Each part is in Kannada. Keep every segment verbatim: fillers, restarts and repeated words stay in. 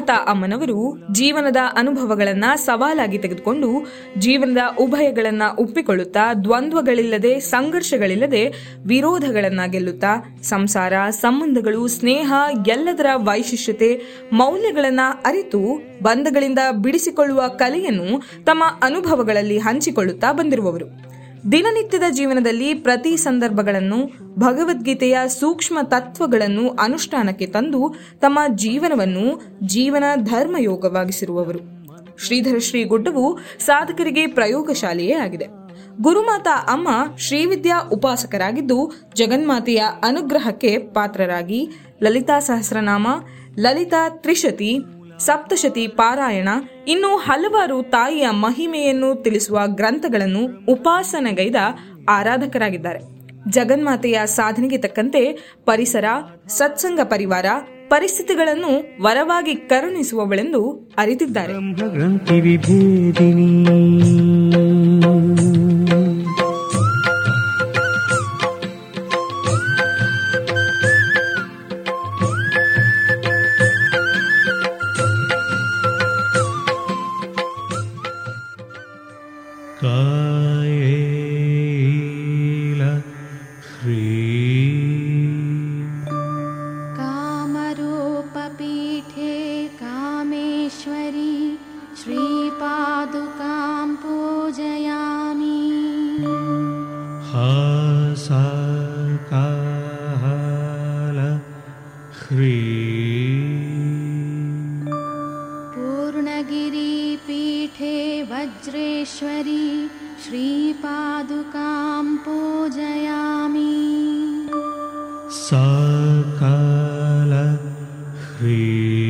ಗುರುಮಾತಾ ಅಮ್ಮನವರು ಜೀವನದ ಅನುಭವಗಳನ್ನ ಸವಾಲಾಗಿ ತೆಗೆದುಕೊಂಡು ಜೀವನದ ಉಭಯಗಳನ್ನ ಒಪ್ಪಿಕೊಳ್ಳುತ್ತಾ ದ್ವಂದ್ವಗಳಿಲ್ಲದೆ ಸಂಘರ್ಷಗಳಿಲ್ಲದೆ ವಿರೋಧಗಳನ್ನ ಗೆಲ್ಲುತ್ತಾ ಸಂಸಾರ ಸಂಬಂಧಗಳು ಸ್ನೇಹ ಎಲ್ಲದರ ವೈಶಿಷ್ಟ್ಯತೆ ಮೌಲ್ಯಗಳನ್ನ ಅರಿತು ಬಂಧಗಳಿಂದ ಬಿಡಿಸಿಕೊಳ್ಳುವ ಕಲೆಯನ್ನು ತಮ್ಮ ಅನುಭವಗಳಲ್ಲಿ ಹಂಚಿಕೊಳ್ಳುತ್ತಾ ಬಂದಿರುವವರು. ದಿನನಿತ್ಯದ ಜೀವನದಲ್ಲಿ ಪ್ರತಿ ಸಂದರ್ಭಗಳನ್ನು ಭಗವದ್ಗೀತೆಯ ಸೂಕ್ಷ್ಮ ತತ್ವಗಳನ್ನು ಅನುಷ್ಠಾನಕ್ಕೆ ತಂದು ತಮ್ಮ ಜೀವನವನ್ನು ಜೀವನ ಧರ್ಮಯೋಗವಾಗಿಸಿರುವವರು. ಶ್ರೀಧರ ಶ್ರೀ ಗುಡ್ಡವು ಸಾಧಕರಿಗೆ ಪ್ರಯೋಗಶಾಲೆಯೇ ಆಗಿದೆ. ಗುರುಮಾತಾ ಅಮ್ಮ ಶ್ರೀವಿದ್ಯಾ ಉಪಾಸಕರಾಗಿದ್ದು ಜಗನ್ಮಾತೆಯ ಅನುಗ್ರಹಕ್ಕೆ ಪಾತ್ರರಾಗಿ ಲಲಿತಾ ಸಹಸ್ರನಾಮ, ಲಲಿತಾ ತ್ರಿಶತಿ, ಸಪ್ತಶತಿ ಪಾರಾಯಣ ಇನ್ನು ಹಲವಾರು ತಾಯಿಯ ಮಹಿಮೆಯನ್ನು ತಿಳಿಸುವ ಗ್ರಂಥಗಳನ್ನು ಉಪಾಸನೆಗೈದ ಆರಾಧಕರಾಗಿದ್ದಾರೆ. ಜಗನ್ಮಾತೆಯ ಸಾಧನೆಗೆ ತಕ್ಕಂತೆ ಪರಿಸರ, ಸತ್ಸಂಗ ಪರಿವಾರ, ಪರಿಸ್ಥಿತಿಗಳನ್ನು ವರವಾಗಿ ಕರುಣಿಸುವವಳೆಂದು ಅರಿತಿದ್ದಾರೆ. कामरूपपीठे कामेश्वरी श्रीपादुकां पूजयामि। हासाकाल ह्री पूर्णगिरिपीठे वज्रेश्वरी श्रीपादुकां पूजयामि। सकाल ह्री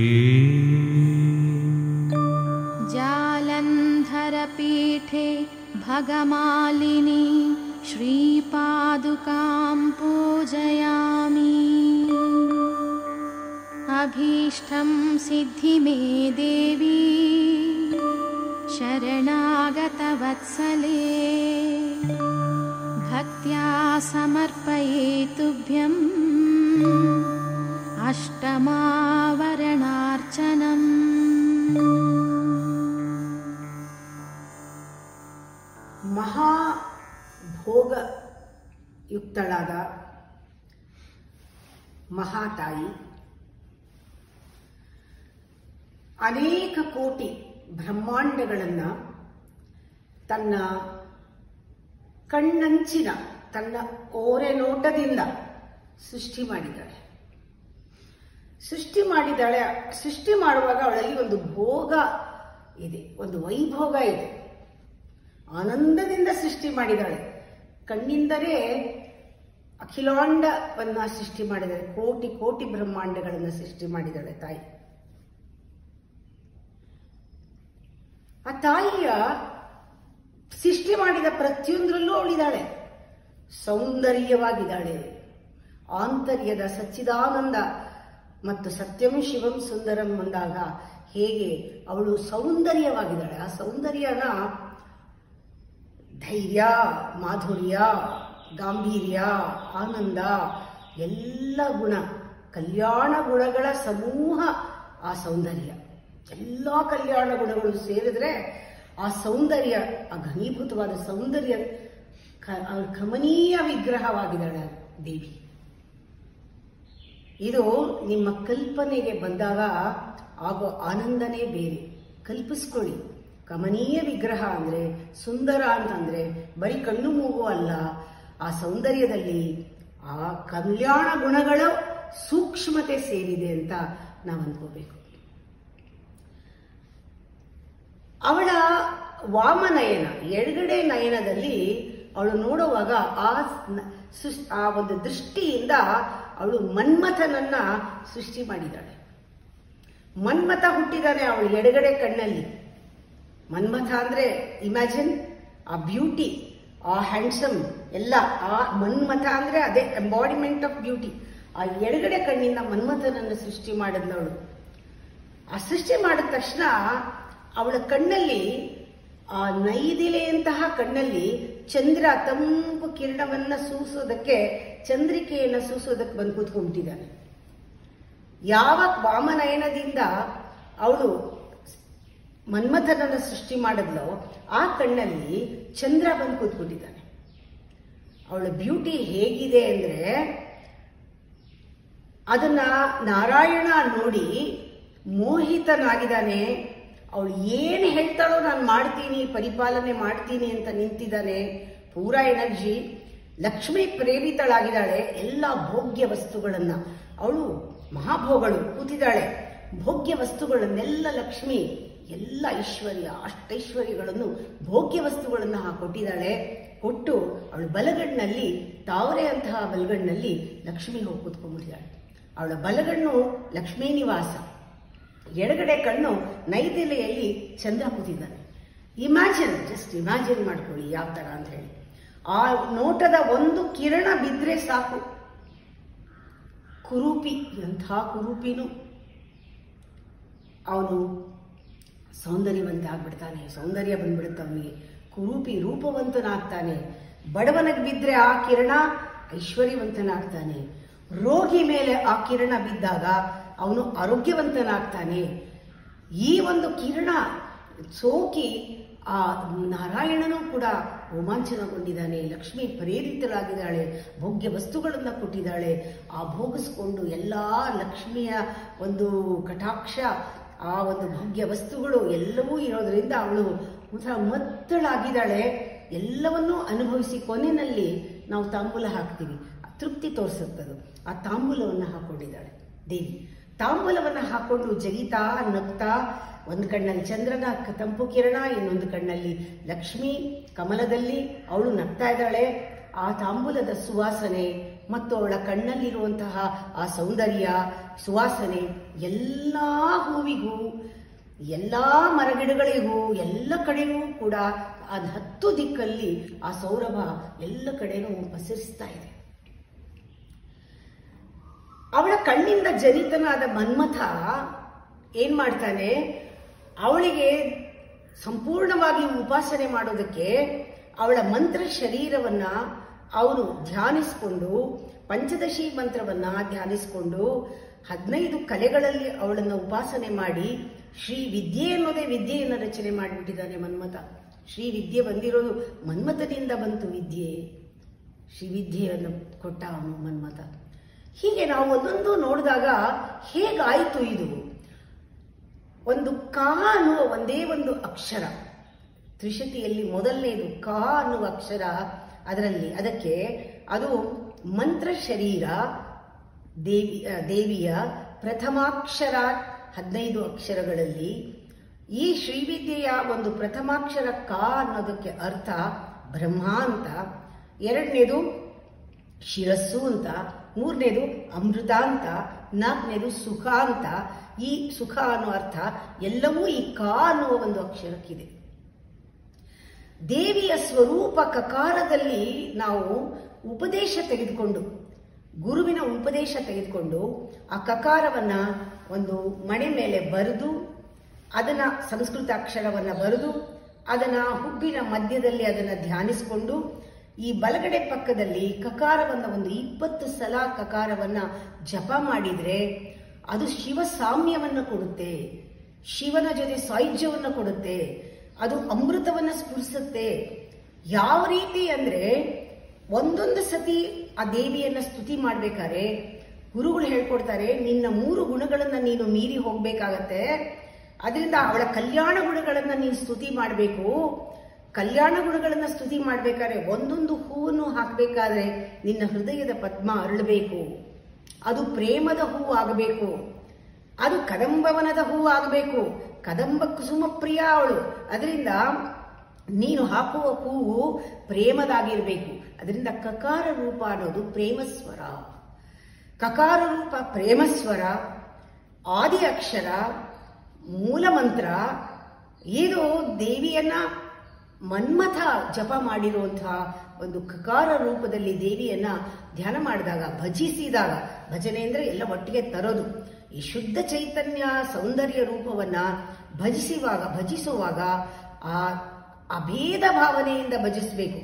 जालन्धरपीठे भगमालिनी श्रीपादुकां पूजयामि। अभीष्टं सिद्धि मे देवी शरणागतवत्सले भक्त्या समर्पये तुभ्यम् अष्टमावरणार्चनम्। ಮಹಾಭೋಗ ಯುಕ್ತಳಾದ ಮಹಾತಾಯಿ ಅನೇಕ ಕೋಟಿ ಬ್ರಹ್ಮಾಂಡಗಳನ್ನು ತನ್ನ ಕಣ್ಣಂಚಿನ ತನ್ನ ಓರೆ ನೋಟದಿಂದ ಸೃಷ್ಟಿ ಮಾಡಿದ್ದಾಳೆ. ಸೃಷ್ಟಿ ಮಾಡಿದಾಳೆ ಸೃಷ್ಟಿ ಮಾಡುವಾಗ ಅವಳಲ್ಲಿ ಒಂದು ಭೋಗ ಇದೆ, ಒಂದು ವೈಭೋಗ ಇದೆ. ಆನಂದದಿಂದ ಸೃಷ್ಟಿ ಮಾಡಿದಾಳೆ. ಕಣ್ಣಿಂದಲೇ ಅಖಿಲಾಂಡವನ್ನ ಸೃಷ್ಟಿ ಮಾಡಿದಾಳೆ. ಕೋಟಿ ಕೋಟಿ ಬ್ರಹ್ಮಾಂಡಗಳನ್ನು ಸೃಷ್ಟಿ ಮಾಡಿದಾಳೆ ತಾಯಿ. ಆ ತಾಯಿಯ ಸೃಷ್ಟಿ ಮಾಡಿದ ಪ್ರತಿಯೊಂದರಲ್ಲೂ ಅವಳಿದ್ದಾಳೆ. ಸೌಂದರ್ಯವಾಗಿದ್ದಾಳೆ. ಆಂತರ್ಯದ ಸಚ್ಚಿದಾನಂದ ಮತ್ತು ಸತ್ಯಂ ಶಿವಂ ಸುಂದರಂ ಅಂದಾಗ ಹೇಗೆ ಅವಳು ಸೌಂದರ್ಯವಾಗಿದ್ದಾಳೆ. ಆ ಸೌಂದರ್ಯನ ಧೈರ್ಯ, ಮಾಧುರ್ಯ, ಗಾಂಭೀರ್ಯ, ಆನಂದ ಎಲ್ಲ ಗುಣ, ಕಲ್ಯಾಣ ಗುಣಗಳ ಸಮೂಹ ಆ ಸೌಂದರ್ಯ. ಎಲ್ಲ ಕಲ್ಯಾಣ ಗುಣಗಳು ಸೇರಿದ್ರೆ ಆ ಸೌಂದರ್ಯ, ಆ ಘನೀಭೂತವಾದ ಸೌಂದರ್ಯ ಕಮನೀಯ ವಿಗ್ರಹವಾಗಿದ್ದಾಳೆ ದೇವಿ. ಇದು ನಿಮ್ಮ ಕಲ್ಪನೆಗೆ ಬಂದಾಗ ಆಗೋ ಆನಂದನೇ ಬೇರೆ. ಕಲ್ಪಿಸ್ಕೊಳ್ಳಿ. ಕಮನೀಯ ವಿಗ್ರಹ ಅಂದ್ರೆ, ಸುಂದರ ಅಂತಂದ್ರೆ ಬರೀ ಕಣ್ಣು ಮೂಗು ಅಲ್ಲ, ಆ ಸೌಂದರ್ಯದಲ್ಲಿ ಆ ಕಲ್ಯಾಣ ಗುಣಗಳ ಸೂಕ್ಷ್ಮತೆ ಸೇರಿದೆ ಅಂತ ನಾವು ಅನ್ಕೋಬೇಕು. ಅವಳ ವಾಮನಯನ, ಎಡಗಡೆ ನಯನದಲ್ಲಿ ಅವಳು ನೋಡುವಾಗ ಆ ಆ ಒಂದು ದೃಷ್ಟಿಯಿಂದ ಅವಳು ಮನ್ಮಥನನ್ನ ಸೃಷ್ಟಿ ಮಾಡಿದ್ದಾಳೆ. ಮನ್ಮಥ ಹುಟ್ಟಿದಾನೆ ಅವಳು ಎಡಗಡೆ ಕಣ್ಣಲ್ಲಿ. ಮನ್ಮಥ ಅಂದ್ರೆ ಇಮ್ಯಾಜಿನ್ ಆ ಬ್ಯೂಟಿ, ಆ ಹ್ಯಾಂಡ್ಸಮ್ ಎಲ್ಲ. ಆ ಮನ್ಮಥ ಅಂದ್ರೆ ಅದೇ ಎಂಬಾಡಿಮೆಂಟ್ ಆಫ್ ಬ್ಯೂಟಿ. ಆ ಎಡಗಡೆ ಕಣ್ಣಿಂದ ಮನ್ಮಥನನ್ನು ಸೃಷ್ಟಿ ಮಾಡಿದ್ನವಳು. ಆ ಸೃಷ್ಟಿ ಮಾಡಿದ ತಕ್ಷಣ ಅವಳ ಕಣ್ಣಲ್ಲಿ, ಆ ನೈದಿಲೆಯಂತಹ ಕಣ್ಣಲ್ಲಿ ಚಂದ್ರ ತಂಪು ಕಿರಣವನ್ನ ಸೂಸೋದಕ್ಕೆ, ಚಂದ್ರಿಕೆಯನ್ನ ಸೂಸೋದಕ್ಕೆ ಬಂದು ಕೂತ್ಕೊಂಡ್ಬಿಟ್ಟಿದ್ದಾನೆ. ಯಾವ ವಾಮನಯನದಿಂದ ಅವಳು ಮನ್ಮಥನನ್ನು ಸೃಷ್ಟಿ ಮಾಡಿದ್ಲೋ ಆ ಕಣ್ಣಲ್ಲಿ ಚಂದ್ರ ಬಂದು ಕೂತ್ಕೊಂಡಿದ್ದಾನೆ. ಅವಳ ಬ್ಯೂಟಿ ಹೇಗಿದೆ ಅಂದ್ರೆ ಅದನ್ನ ನಾರಾಯಣ ನೋಡಿ ಮೋಹಿತನಾಗಿದ್ದಾನೆ. ಅವಳು ಏನು ಹೇಳ್ತಾಳೋ ನಾನು ಮಾಡ್ತೀನಿ, ಪರಿಪಾಲನೆ ಮಾಡ್ತೀನಿ ಅಂತ ನಿಂತಿದ್ದಾನೆ. ಪೂರಾ ಎನರ್ಜಿ. ಲಕ್ಷ್ಮಿ ಪ್ರೇರಿತಳಾಗಿದ್ದಾಳೆ. ಎಲ್ಲ ಭೋಗ್ಯ ವಸ್ತುಗಳನ್ನ, ಅವಳು ಮಹಾಭೋಗಳು ಕೂತಿದ್ದಾಳೆ. ಭೋಗ್ಯ ವಸ್ತುಗಳನ್ನೆಲ್ಲ ಲಕ್ಷ್ಮಿ, ಎಲ್ಲ ಐಶ್ವರ್ಯ ಅಷ್ಟೈಶ್ವರ್ಯಗಳನ್ನು ಭೋಗ್ಯ ವಸ್ತುಗಳನ್ನು ಕೊಟ್ಟಿದ್ದಾಳೆ. ಕೊಟ್ಟು ಅವಳ ಬಲಗಣ್ಣಿನಲ್ಲಿ, ತಾವರೆ ಅಂತಹ ಬಲಗಣ್ಣಿನಲ್ಲಿ ಲಕ್ಷ್ಮಿ ಹೋಗಿ ಕೂತ್ಕೊಂಡ್ಬಿಟ್ಟಿದ್ದಾಳೆ. ಅವಳ ಬಲಗಣ್ಣು ಲಕ್ಷ್ಮೀ ನಿವಾಸ, ಎಡಗಡೆ ಕಣ್ಣು ನೈದೆಲೆಯಲ್ಲಿ ಚಂದ್ರ ಕೂತಿದ್ದಾನೆ. ಇಮ್ಯಾಜಿನ್, ಜಸ್ಟ್ ಇಮ್ಯಾಜಿನ್ ಮಾಡ್ಕೊಳ್ಳಿ ಯಾವ ತರ ಅಂತ ಹೇಳಿ. ಆ ನೋಟದ ಒಂದು ಕಿರಣ ಬಿದ್ರೆ ಸಾಕು, ಕುರೂಪಿ, ಎಂಥ ಕುರೂಪಿನೂ ಅವನು ಸೌಂದರ್ಯವಂತ ಆಗ್ಬಿಡ್ತಾನೆ. ಸೌಂದರ್ಯ ಬಂದ್ಬಿಡುತ್ತೆ ಅವನಿಗೆ. ಕುರೂಪಿ ರೂಪವಂತನಾಗ್ತಾನೆ. ಬಡವನಿಗೆ ಬಿದ್ದರೆ ಆ ಕಿರಣ ಐಶ್ವರ್ಯವಂತನಾಗ್ತಾನೆ. ರೋಗಿ ಮೇಲೆ ಆ ಕಿರಣ ಬಿದ್ದಾಗ ಅವನು ಆರೋಗ್ಯವಂತನಾಗ್ತಾನೆ. ಈ ಒಂದು ಕಿರಣ ಸೋಕಿ ಆ ನಾರಾಯಣನೂ ಕೂಡ ರೋಮಾಂಚನಗೊಂಡಿದ್ದಾನೆ. ಲಕ್ಷ್ಮಿ ಪ್ರೇರಿತಳಾಗಿದ್ದಾಳೆ. ಭೋಗ್ಯ ವಸ್ತುಗಳನ್ನು ಕೊಟ್ಟಿದ್ದಾಳೆ. ಆ ಭೋಗಿಸ್ಕೊಂಡು ಎಲ್ಲಾ ಲಕ್ಷ್ಮಿಯ ಒಂದು ಕಟಾಕ್ಷ, ಆ ಒಂದು ಭೋಗ್ಯ ವಸ್ತುಗಳು ಎಲ್ಲವೂ ಇರೋದ್ರಿಂದ ಅವಳು ಒಂಥರ ಮತ್ತಳಾಗಿದ್ದಾಳೆ. ಎಲ್ಲವನ್ನೂ ಅನುಭವಿಸಿ ಕೊನೆಯಲ್ಲಿ ನಾವು ತಾಂಬೂಲ ಹಾಕ್ತೀವಿ, ತೃಪ್ತಿ ತೋರಿಸುತ್ತದು. ಆ ತಾಂಬೂಲವನ್ನು ಹಾಕೊಂಡಿದ್ದಾಳೆ ದೇವಿ. ತಾಂಬೂಲವನ್ನು ಹಾಕೊಂಡು ಜಗಿತಾ ನಗ್ತಾ, ಒಂದು ಕಣ್ಣಲ್ಲಿ ಚಂದ್ರನ ತಂಪು ಕಿರಣ, ಇನ್ನೊಂದು ಕಣ್ಣಲ್ಲಿ ಲಕ್ಷ್ಮಿ ಕಮಲದಲ್ಲಿ ಅವಳು ನಗ್ತಾ ಇದ್ದಾಳೆ. ಆ ತಾಂಬೂಲದ ಸುವಾಸನೆ ಮತ್ತು ಅವಳ ಕಣ್ಣಲ್ಲಿರುವಂತಹ ಆ ಸೌಂದರ್ಯ ಸುವಾಸನೆ ಎಲ್ಲ ಹೂವಿಗೂ, ಎಲ್ಲ ಮರಗಿಡಗಳಿಗೂ, ಎಲ್ಲ ಕಡೆಗೂ ಕೂಡ ಆ ಹತ್ತು ದಿಕ್ಕಲ್ಲಿ ಆ ಸೌರಭ ಎಲ್ಲ ಕಡೆನೂ ಪಸರಿಸ್ತಾ ಇದೆ. ಅವಳ ಕಣ್ಣಿಂದ ಜನಿತನಾದ ಮನ್ಮಥ ಏನ್ ಮಾಡ್ತಾನೆ, ಅವಳಿಗೆ ಸಂಪೂರ್ಣವಾಗಿ ಉಪಾಸನೆ ಮಾಡೋದಕ್ಕೆ ಅವಳ ಮಂತ್ರ ಶರೀರವನ್ನ ಅವನು ಧ್ಯಾನಿಸಿಕೊಂಡು, ಪಂಚದಶಿ ಮಂತ್ರವನ್ನ ಧ್ಯಾನಿಸಿಕೊಂಡು, ಹದಿನೈದು ಕಲೆಗಳಲ್ಲಿ ಅವಳನ್ನು ಉಪಾಸನೆ ಮಾಡಿ ಶ್ರೀ ವಿದ್ಯೆ ಅನ್ನೋದೇ ವಿದ್ಯೆಯನ್ನು ರಚನೆ ಮಾಡಿಬಿಟ್ಟಿದ್ದಾನೆ ಮನ್ಮಥ. ಶ್ರೀ ವಿದ್ಯೆ ಬಂದಿರೋದು ಮನ್ಮಥನಿಂದ ಬಂತು ವಿದ್ಯೆ. ಶ್ರೀ ವಿದ್ಯೆಯನ್ನು ಕೊಟ್ಟ ಅವನು ಮನ್ಮಥ. ಹೀಗೆ ನಾವು ಒಂದೊಂದು ನೋಡಿದಾಗ ಹೇಗಾಯಿತು ಇದು? ಒಂದು ಕಾ ಅನ್ನುವ ಒಂದೇ ಒಂದು ಅಕ್ಷರ, ತ್ರಿಶತಿಯಲ್ಲಿ ಮೊದಲನೇದು ಕಾ ಅನ್ನುವ ಅಕ್ಷರ, ಅದರಲ್ಲಿ ಅದಕ್ಕೆ ಅದು ಮಂತ್ರ ಶರೀರ ದೇವಿ ದೇವಿಯ ಪ್ರಥಮಾಕ್ಷರ. ಹದಿನೈದು ಅಕ್ಷರಗಳಲ್ಲಿ ಈ ಶ್ರೀವಿದ್ಯೆಯ ಒಂದು ಪ್ರಥಮಾಕ್ಷರ ಕಾ ಅನ್ನೋದಕ್ಕೆ ಅರ್ಥ ಬ್ರಹ್ಮ ಅಂತ, ಎರಡನೇದು ಶಿರಸ್ಸು ಅಂತ, ಮೂರನೇದು ಅಮೃತ ಅಂತ, ನಾಲ್ಕನೇದು ಸುಖ ಅಂತ. ಈ ಸುಖ ಅನ್ನೋ ಅರ್ಥ ಎಲ್ಲವೂ ಈ ಕಾ ಅನ್ನುವ ಒಂದು ಅಕ್ಷರಕ್ಕಿದೆ. ದೇವಿಯ ಸ್ವರೂಪ ಕಕಾರದಲ್ಲಿ ನಾವು ಉಪದೇಶ ತೆಗೆದುಕೊಂಡು, ಗುರುವಿನ ಉಪದೇಶ ತೆಗೆದುಕೊಂಡು ಆ ಕಕಾರವನ್ನ ಒಂದು ಮಣೆ ಮೇಲೆ ಬರೆದು, ಅದನ್ನ ಸಂಸ್ಕೃತ ಅಕ್ಷರವನ್ನ ಬರೆದು, ಅದನ್ನ ಹುಬ್ಬಿನ ಮಧ್ಯದಲ್ಲಿ ಅದನ್ನ ಧ್ಯಾನಿಸಿಕೊಂಡು, ಈ ಬಲಗಡೆ ಪಕ್ಕದಲ್ಲಿ ಕಕಾರವನ್ನ ಒಂದು ಇಪ್ಪತ್ತು ಸಲ ಕಕಾರವನ್ನ ಜಪ ಮಾಡಿದ್ರೆ ಅದು ಶಿವ ಸಾಮ್ಯವನ್ನು ಕೊಡುತ್ತೆ, ಶಿವನ ಜೊತೆ ಸಾಯುಜ್ಯವನ್ನು ಕೊಡುತ್ತೆ, ಅದು ಅಮೃತವನ್ನ ಸ್ಫುರಿಸುತ್ತೆ. ಯಾವ ರೀತಿ ಅಂದ್ರೆ ಒಂದೊಂದು ಸತಿ ಆ ದೇವಿಯನ್ನ ಸ್ತುತಿ ಮಾಡ್ಬೇಕಾದ್ರೆ ಗುರುಗಳು ಹೇಳ್ಕೊಡ್ತಾರೆ, ನಿನ್ನ ಮೂರು ಗುಣಗಳನ್ನ ನೀನು ಮೀರಿ ಹೋಗ್ಬೇಕಾಗತ್ತೆ. ಅದರಿಂದ ಅವಳ ಕಲ್ಯಾಣ ಗುಣಗಳನ್ನ ನೀನು ಸ್ತುತಿ ಮಾಡಬೇಕು. ಕಲ್ಯಾಣ ಗುಣಗಳನ್ನ ಸ್ತುತಿ ಮಾಡ್ಬೇಕಾದ್ರೆ ಒಂದೊಂದು ಹೂವನ್ನು ಹಾಕಬೇಕಾದ್ರೆ ನಿನ್ನ ಹೃದಯದ ಪದ್ಮ ಅರಳಬೇಕು. ಅದು ಪ್ರೇಮದ ಹೂವು ಆಗಬೇಕು, ಅದು ಕದಂಬವನದ ಹೂವು ಆಗಬೇಕು. ಕದಂಬ ಕುಸುಮ ಪ್ರಿಯ ಅವಳು. ಅದರಿಂದ ನೀನು ಹಾಕುವ ಹೂವು ಪ್ರೇಮದಾಗಿರ್ಬೇಕು. ಅದರಿಂದ ಕಕಾರ ರೂಪ ಅನ್ನೋದು ಪ್ರೇಮಸ್ವರ. ಕಕಾರ ರೂಪ ಪ್ರೇಮಸ್ವರ, ಆದಿ ಅಕ್ಷರ, ಮೂಲ ಮಂತ್ರ. ಇದು ದೇವಿಯನ್ನ ಮನ್ಮಥ ಜಪ ಮಾಡಿರುವಂತಹ ಒಂದು ಕಕಾರ ರೂಪದಲ್ಲಿ ದೇವಿಯನ್ನ ಧ್ಯಾನ ಮಾಡಿದಾಗ, ಭಜಿಸಿದಾಗ, ಭಜನೆ ಅಂದ್ರೆ ಎಲ್ಲ ಒಟ್ಟಿಗೆ ತರೋದು, ಈ ಶುದ್ಧ ಚೈತನ್ಯ ಸೌಂದರ್ಯ ರೂಪವನ್ನ ಭಜಿಸುವಾಗ ಭಜಿಸುವಾಗ ಆ ಅಭೇದ ಭಾವನೆಯಿಂದ ಭಜಿಸಬೇಕು.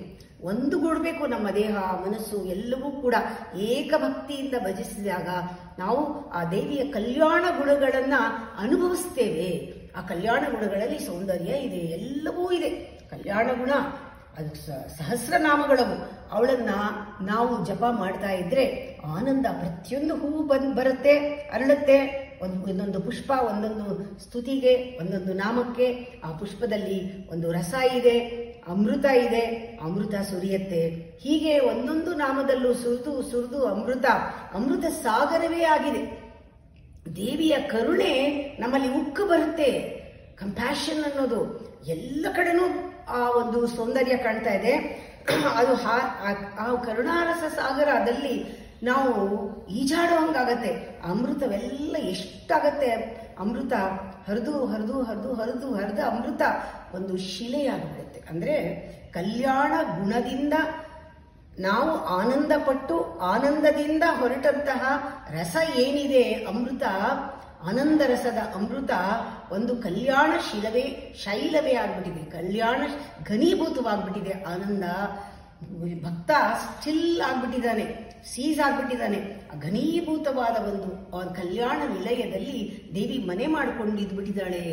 ಒಂದುಗೂಡಬೇಕು. ನಮ್ಮ ದೇಹ ಮನಸ್ಸು ಎಲ್ಲವೂ ಕೂಡ ಏಕಭಕ್ತಿಯಿಂದ ಭಜಿಸಿದಾಗ ನಾವು ಆ ದೇವಿಯ ಕಲ್ಯಾಣ ಗುಣಗಳನ್ನ ಅನುಭವಿಸ್ತೇವೆ. ಆ ಕಲ್ಯಾಣ ಗುಣಗಳಲ್ಲಿ ಸೌಂದರ್ಯ ಇದೆ, ಎಲ್ಲವೂ ಇದೆ. ಕಲ್ಯಾಣ ಗುಣ ಅದು ಸಹಸ್ರನಾಮಗಳವು. ಅವಳನ್ನ ನಾವು ಜಪ ಮಾಡ್ತಾ ಇದ್ರೆ ಆನಂದ, ಪ್ರತಿಯೊಂದು ಹೂವು ಬಂದ್ ಬರುತ್ತೆ, ಅರಳುತ್ತೆ. ಒಂದು ಒಂದೊಂದು ಪುಷ್ಪ ಒಂದೊಂದು ಸ್ತುತಿಗೆ, ಒಂದೊಂದು ನಾಮಕ್ಕೆ. ಆ ಪುಷ್ಪದಲ್ಲಿ ಒಂದು ರಸ ಇದೆ, ಅಮೃತ ಇದೆ, ಅಮೃತ ಸುರಿಯತ್ತೆ. ಹೀಗೆ ಒಂದೊಂದು ನಾಮದಲ್ಲೂ ಸುರಿದು ಸುರಿದು ಅಮೃತ ಅಮೃತ ಸಾಗರವೇ ಆಗಿದೆ. ದೇವಿಯ ಕರುಣೆ ನಮ್ಮಲ್ಲಿ ಉಕ್ಕು ಬರುತ್ತೆ. ಕಂಪ್ಯಾಷನ್ ಅನ್ನೋದು ಎಲ್ಲ ಕಡೆನೂ ಆ ಒಂದು ಸೌಂದರ್ಯ ಕಾಣ್ತಾ ಇದೆ. ಅದು ಆ ಕರುಣಾರಸ ಸಾಗರದಲ್ಲಿ ನಾವು ಈಜಾಡೋ ಹಂಗಾಗತ್ತೆ. ಅಮೃತವೆಲ್ಲ ಎಷ್ಟಾಗತ್ತೆ. ಅಮೃತ ಹರಿದು ಹರಿದು ಹರಿದು ಹರಿದು ಹರಿದ ಅಮೃತ ಒಂದು ಶಿಲೆಯಾಗ್ಬಿಡುತ್ತೆ. ಅಂದ್ರೆ ಕಲ್ಯಾಣ ಗುಣದಿಂದ ನಾವು ಆನಂದ ಪಟ್ಟು ಆನಂದದಿಂದ ಹೊರಟಂತಹ ರಸ ಏನಿದೆ, ಅಮೃತ, ಆನಂದ ರಸದ ಅಮೃತ ಒಂದು ಕಲ್ಯಾಣ ಶಿಲವೇ ಶೈಲವೇ ಆಗ್ಬಿಟ್ಟಿದೆ. ಕಲ್ಯಾಣ ಘನೀಭೂತವಾಗ್ಬಿಟ್ಟಿದೆ. ಆನಂದ ಭಕ್ತ ಸ್ಟಿಲ್ ಆಗ್ಬಿಟ್ಟಿದ್ದಾನೆ, ಸೀಸ್ ಆಗ್ಬಿಟ್ಟಿದ್ದಾನೆ. ಘನೀಭೂತವಾದ ಒಂದು ಕಲ್ಯಾಣ ನಿಲಯದಲ್ಲಿ ದೇವಿ ಮನೆ ಮಾಡಿಕೊಂಡಿದ್ಬಿಟ್ಟಿದ್ದಾಳೆ.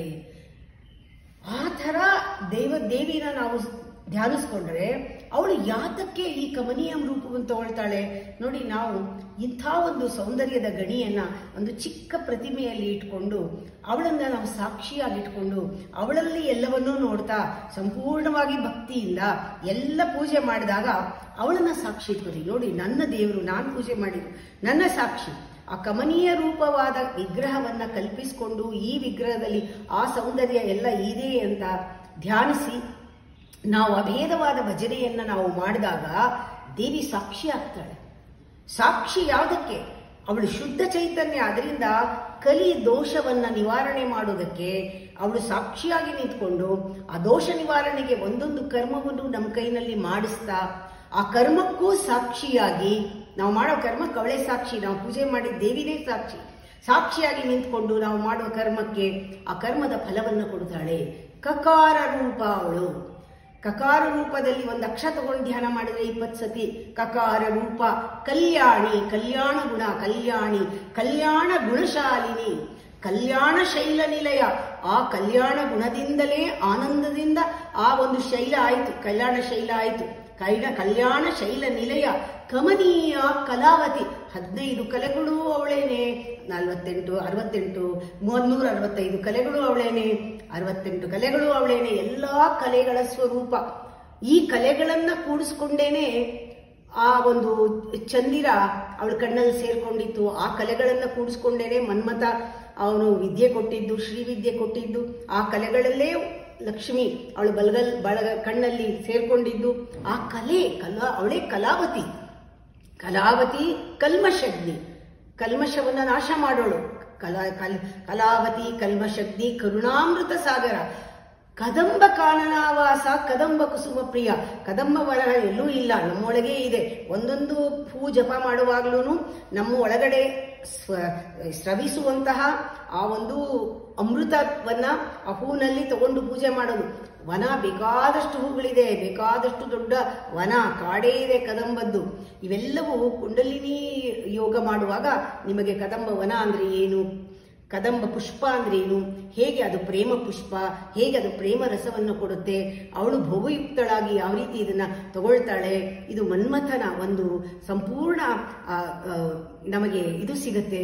ಆ ಥರ ದೇವ ದೇವಿನ ನಾವು ಧ್ಯಾನಿಸ್ಕೊಂಡ್ರೆ ಅವಳು ಯಾತಕ್ಕೆ ಈ ಕಮನೀಯ ರೂಪವನ್ನು ತಗೊಳ್ತಾಳೆ ನೋಡಿ. ನಾವು ಇಂಥ ಒಂದು ಸೌಂದರ್ಯದ ಗಣಿಯನ್ನ ಒಂದು ಚಿಕ್ಕ ಪ್ರತಿಮೆಯಲ್ಲಿ ಇಟ್ಕೊಂಡು ಅವಳನ್ನ ನಾವು ಸಾಕ್ಷಿಯಾಗಿಟ್ಕೊಂಡು ಅವಳಲ್ಲಿ ಎಲ್ಲವನ್ನೂ ನೋಡ್ತಾ ಸಂಪೂರ್ಣವಾಗಿ ಭಕ್ತಿಯಿಂದ ಎಲ್ಲ ಪೂಜೆ ಮಾಡಿದಾಗ ಅವಳನ್ನ ಸಾಕ್ಷಿ ಇಟ್ಕೊತೀವಿ. ನೋಡಿ, ನನ್ನ ದೇವರು, ನಾನು ಪೂಜೆ ಮಾಡಿದ್ದು ನನ್ನ ಸಾಕ್ಷಿ. ಆ ಕಮನೀಯ ರೂಪವಾದ ವಿಗ್ರಹವನ್ನ ಕಲ್ಪಿಸಿಕೊಂಡು ಈ ವಿಗ್ರಹದಲ್ಲಿ ಆ ಸೌಂದರ್ಯ ಎಲ್ಲ ಇದೆ ಅಂತ ಧ್ಯಾನಿಸಿ ನಾವು ಅಭೇದವಾದ ಭಜನೆಯನ್ನ ನಾವು ಮಾಡಿದಾಗ ದೇವಿ ಸಾಕ್ಷಿ ಆಗ್ತಾಳೆ. ಸಾಕ್ಷಿ ಯಾವುದಕ್ಕೆ? ಅವಳು ಶುದ್ಧ ಚೈತನ್ಯ. ಅದರಿಂದ ಕಲಿ ದೋಷವನ್ನ ನಿವಾರಣೆ ಮಾಡುವುದಕ್ಕೆ ಅವಳು ಸಾಕ್ಷಿಯಾಗಿ ನಿಂತ್ಕೊಂಡು ಆ ದೋಷ ನಿವಾರಣೆಗೆ ಒಂದೊಂದು ಕರ್ಮವನ್ನು ನಮ್ಮ ಕೈನಲ್ಲಿ ಮಾಡಿಸ್ತಾ ಆ ಕರ್ಮಕ್ಕೂ ಸಾಕ್ಷಿಯಾಗಿ, ನಾವು ಮಾಡೋ ಕರ್ಮಕ್ಕೆ ಅವಳೇ ಸಾಕ್ಷಿ, ನಾವು ಪೂಜೆ ಮಾಡಿದ ದೇವಿನೇ ಸಾಕ್ಷಿ. ಸಾಕ್ಷಿಯಾಗಿ ನಿಂತ್ಕೊಂಡು ನಾವು ಮಾಡುವ ಕರ್ಮಕ್ಕೆ ಆ ಕರ್ಮದ ಫಲವನ್ನು ಕೊಡ್ತಾಳೆ. ಕಕಾರ ರೂಪ ಅವಳು. ಕಕಾರ ರೂಪದಲ್ಲಿ ಒಂದು ಅಕ್ಷ ತಗೊಂಡು ಧ್ಯಾನ ಮಾಡಿದ್ರೆ ಇಪ್ಪತ್ತು ಸತಿ ಕಕಾರ ರೂಪ. ಕಲ್ಯಾಣಿ, ಕಲ್ಯಾಣ ಗುಣ, ಕಲ್ಯಾಣಿ, ಕಲ್ಯಾಣ ಗುಣಶಾಲಿನಿ, ಕಲ್ಯಾಣ ಶೈಲ ನಿಲಯ. ಆ ಕಲ್ಯಾಣ ಗುಣದಿಂದಲೇ ಆನಂದದಿಂದ ಆ ಒಂದು ಶೈಲ ಆಯಿತು, ಕಲ್ಯಾಣ ಶೈಲ ಆಯಿತು. ಕೈಲ ಕಲ್ಯಾಣ ಶೈಲ ನಿಲಯ. ಕಮನೀಯ ಕಲಾವತಿ. ಹದಿನೈದು ಕಲೆಗಳು ಅವಳೇನೆ, ನಲ್ವತ್ತೆಂಟು ಅರವತ್ತೆಂಟು ಮೂವನ್ನೂರ ಅರವತ್ತೈದು ಕಲೆಗಳು ಅವಳೇನೆ, ಅರವತ್ತೆಂಟು ಕಲೆಗಳು ಅವಳೇನೆ. ಎಲ್ಲಾ ಕಲೆಗಳ ಸ್ವರೂಪ. ಈ ಕಲೆಗಳನ್ನ ಕೂಡಿಸ್ಕೊಂಡೇನೆ ಆ ಒಂದು ಚಂದಿರ ಅವಳ ಕಣ್ಣಲ್ಲಿ ಸೇರ್ಕೊಂಡಿತ್ತು. ಆ ಕಲೆಗಳನ್ನ ಕೂಡಿಸ್ಕೊಂಡೇನೆ ಮನ್ಮಥ ಅವನು ವಿದ್ಯೆ ಕೊಟ್ಟಿದ್ದು, ಶ್ರೀವಿದ್ಯೆ ಕೊಟ್ಟಿದ್ದು. ಆ ಕಲೆಗಳಲ್ಲೇ ಲಕ್ಷ್ಮಿ ಅವಳು ಬಲಗಲ್ ಬಳಗ ಕಣ್ಣಲ್ಲಿ ಸೇರ್ಕೊಂಡಿದ್ದು. ಆ ಕಲೆ ಕಲಾ ಅವಳೇ ಕಲಾವತಿ. ಕಲಾವತಿ ಕಲ್ಮಶಗ್ನಿ, ಕಲ್ಮಶವನ್ನ ನಾಶ ಮಾಡೋಳು. ಕಲಾ ಕಲ್ ಕಲಾವತಿ ಕಲ್ಮಶಗ್ನಿ ಕರುಣಾಮೃತ ಸಾಗರ. ಕದಂಬ ಕಾನನಾವಾಸ, ಕದಂಬ ಕುಸುಮ ಪ್ರಿಯ. ಕದಂಬ ವರ ಎಲ್ಲೂ ಇಲ್ಲ, ನಮ್ಮೊಳಗೆ ಇದೆ. ಒಂದೊಂದು ಹೂ ಜಪ ಮಾಡುವಾಗ್ಲೂ ನಮ್ಮ ಒಳಗಡೆ ಸ್ವ ಸ್ರವಿಸುವಂತಹ ಆ ಒಂದು ಅಮೃತವನ್ನ ಆ ಹೂನಲ್ಲಿ ತಗೊಂಡು ಪೂಜೆ ಮಾಡೋದು. ವನ ಬೇಕಾದಷ್ಟು ಹೂಗಳಿದೆ, ಬೇಕಾದಷ್ಟು ದೊಡ್ಡ ವನ, ಕಾಡೇ ಇದೆ ಕದಂಬದ್ದು. ಇವೆಲ್ಲವೂ ಕುಂಡಲಿನಿ ಯೋಗ ಮಾಡುವಾಗ ನಿಮಗೆ ಕದಂಬ ವನ ಅಂದ್ರೆ ಏನು, ಕದಂಬ ಪುಷ್ಪ ಅಂದ್ರೆ ಏನು, ಹೇಗೆ ಅದು ಪ್ರೇಮ ಪುಷ್ಪ, ಹೇಗೆ ಅದು ಪ್ರೇಮ ರಸವನ್ನು ಕೊಡುತ್ತೆ, ಅವಳು ಭೋಗಯುಕ್ತಳಾಗಿ ಯಾವ ರೀತಿ ಇದನ್ನ ತಗೊಳ್ತಾಳೆ. ಇದು ಮನ್ಮಥನ ಒಂದು ಸಂಪೂರ್ಣ ನಮಗೆ ಇದು ಸಿಗತ್ತೆ,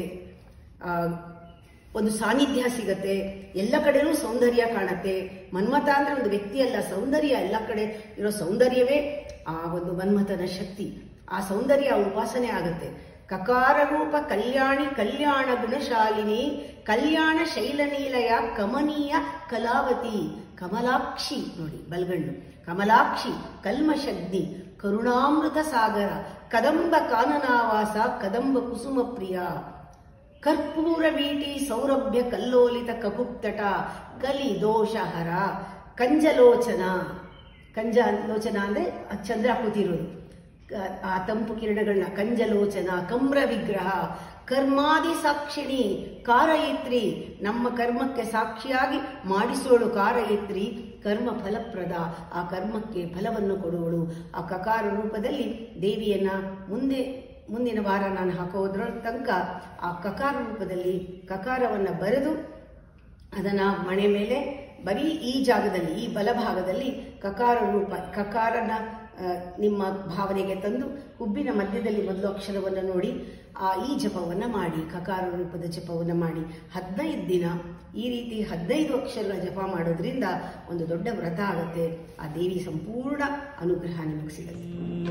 ಒಂದು ಸಾನ್ನಿಧ್ಯ ಸಿಗತ್ತೆ. ಎಲ್ಲ ಕಡೆನೂ ಸೌಂದರ್ಯ ಕಾಣತ್ತೆ. ಮನ್ಮಥ ಅಂದ್ರೆ ಒಂದು ವ್ಯಕ್ತಿ ಅಲ್ಲ, ಸೌಂದರ್ಯ. ಎಲ್ಲ ಕಡೆ ಇರೋ ಸೌಂದರ್ಯವೇ ಆ ಒಂದು ಮನ್ಮಥನ ಶಕ್ತಿ. ಆ ಸೌಂದರ್ಯ ಉಪಾಸನೆ ಆಗತ್ತೆ. ಕಕಾರ ರೂಪ ಕಲ್ಯಾಣಿ, ಕಲ್ಯಾಣ ಗುಣಶಾಲಿನಿ, ಕಲ್ಯಾಣ ಶೈಲನೀಲಯ, ಕಮನೀಯ ಕಲಾವತಿ, ಕಮಲಾಕ್ಷಿ. ನೋಡಿ ಬಲ್ಗಣ್ಣು, ಕಮಲಾಕ್ಷಿ, ಕಲ್ಮಶಗ್ನಿ, ಕರುಣಾಮೃತ ಸಾಗರ, ಕದಂಬ ಕಾನನಾವಾಸ, ಕದಂಬ ಕುಸುಮ ಪ್ರಿಯ, ಕರ್ಪೂರ ವೀಟಿ ಸೌರಭ್ಯ ಕಲ್ಲೋಲಿತ ಕಗುಪ್ತಟ, ಕಲಿ ದೋಷಹರ, ಕಂಜಲೋಚನ. ಕಂಜಲೋಚನ ಅಂದ್ರೆ ಚಂದ್ರ ಕೂತಿರೋದು, ಆ ತಂಪು ಕಿರಣಗಳನ್ನ. ಕಂಜಲೋಚನ, ಕಮ್ರ ವಿಗ್ರಹ, ಕರ್ಮಾದಿ ಸಾಕ್ಷಿಣಿ, ಕಾರಯಿತ್ರಿ. ನಮ್ಮ ಕರ್ಮಕ್ಕೆ ಸಾಕ್ಷಿಯಾಗಿ ಮಾಡಿಸೋಳು ಕಾರಯಿತ್ರಿ, ಕರ್ಮ ಫಲಪ್ರದ, ಆ ಕರ್ಮಕ್ಕೆ ಫಲವನ್ನು ಕೊಡುವಳು. ಆ ಕಕಾರ ರೂಪದಲ್ಲಿ ದೇವಿಯನ್ನ ಮುಂದೆ ಮುಂದಿನ ವಾರ ನಾನು ಹಾಕೋದ್ರ ತನಕ ಆ ಕಕಾರ ರೂಪದಲ್ಲಿ ಕಕಾರವನ್ನು ಬರೆದು ಅದನ್ನ ಮಣೆ ಮೇಲೆ ಬರೀ ಈ ಜಾಗದಲ್ಲಿ, ಈ ಬಲಭಾಗದಲ್ಲಿ ಕಕಾರ ರೂಪ ಕಕಾರನ ನಿಮ್ಮ ಭಾವನೆಗೆ ತಂದು ಹುಬ್ಬಿನ ಮಧ್ಯದಲ್ಲಿ ಮೊದಲು ಅಕ್ಷರವನ್ನು ನೋಡಿ ಆ ಈ ಜಪವನ್ನು ಮಾಡಿ, ಕಕಾರ ರೂಪದ ಜಪವನ್ನು ಮಾಡಿ ಹದಿನೈದು ದಿನ ಈ ರೀತಿ ಹದಿನೈದು ಅಕ್ಷರಗಳ ಜಪ ಮಾಡೋದ್ರಿಂದ ಒಂದು ದೊಡ್ಡ ವ್ರತ ಆಗುತ್ತೆ. ಆ ದೇವಿ ಸಂಪೂರ್ಣ ಅನುಗ್ರಹ ನಿಮಗೆ ಸಿಗುತ್ತೆ.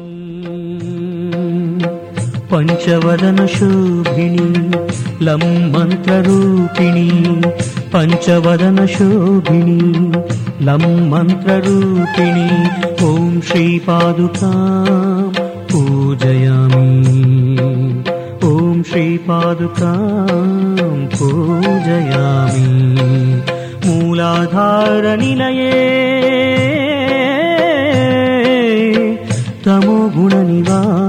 ಪಂಚವದನ ಶೋಭಿಣಿ ಲಂ ಮಂತ್ರರೂಪಿಣಿ, ಪಂಚವದನ ಶೋಭಿಣಿ ಲಂ ಮಂತ್ರರೂಪಿಣಿ, ಓಂ ಶ್ರೀ ಪಾದುಕಾ ಪೂಜಯಾಮಿ, ಓಂ ಶ್ರೀ ಪಾದುಕಾ ಪೂಜಯಾಮಿ. ಮೂಲಾಧಾರ ನಿಲಯೇ ತಮೋ ಗುಣ ನಿವಾರಣೆ